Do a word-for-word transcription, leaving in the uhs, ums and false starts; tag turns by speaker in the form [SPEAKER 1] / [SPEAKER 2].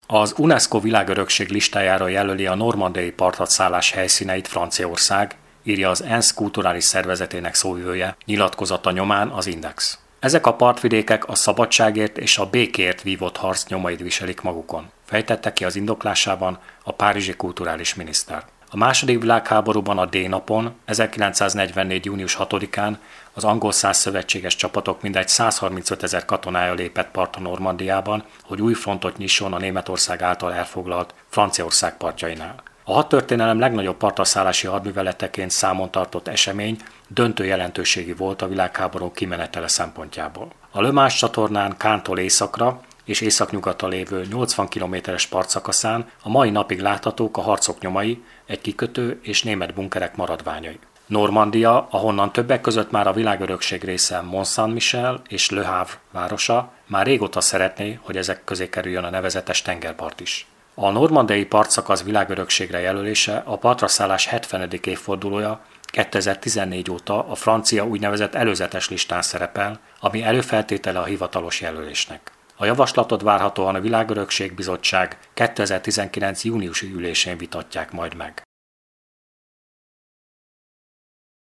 [SPEAKER 1] Az UNESCO világörökség listájára jelöli a normandiai parthatszállás helyszíneit Franciaország, írja az ENSZ kulturális szervezetének szóvivője nyilatkozata nyomán az Index. Ezek a partvidékek a szabadságért és a békért vívott harc nyomait viselik magukon, fejtette ki az indoklásában a párizsi kulturális miniszter. A második világháborúban a D-napon, ezerkilencszáznegyvennégy. június hatodikán az angol száz szövetséges csapatok mindegy százharmincöt ezer katonája lépett partra Normandiában, hogy új frontot nyisson a Németország által elfoglalt Franciaország partjainál. A hadtörténelem legnagyobb partraszállási hadműveleteként számon tartott esemény döntő jelentőségi volt a világháború kimenetele szempontjából. A Le Mans csatornán Caen-tól északra és északnyugatra lévő nyolcvan kilométeres partszakaszán a mai napig láthatók a harcok nyomai, egy kikötő és német bunkerek maradványai. Normandia, ahonnan többek között már a világörökség része Mont-Saint-Michel és Le Havre városa, már régóta szeretné, hogy ezek közé kerüljön a nevezetes tengerpart is. A normandiai partszakasz világörökségre jelölése a partraszállás hetvenedik évfordulója, kétezer-tizennégy óta a francia úgynevezett előzetes listán szerepel, ami előfeltétele a hivatalos jelölésnek. A javaslatot várhatóan a Világörökség Bizottság kétezer-tizenkilenc. júniusi ülésén vitatják majd meg.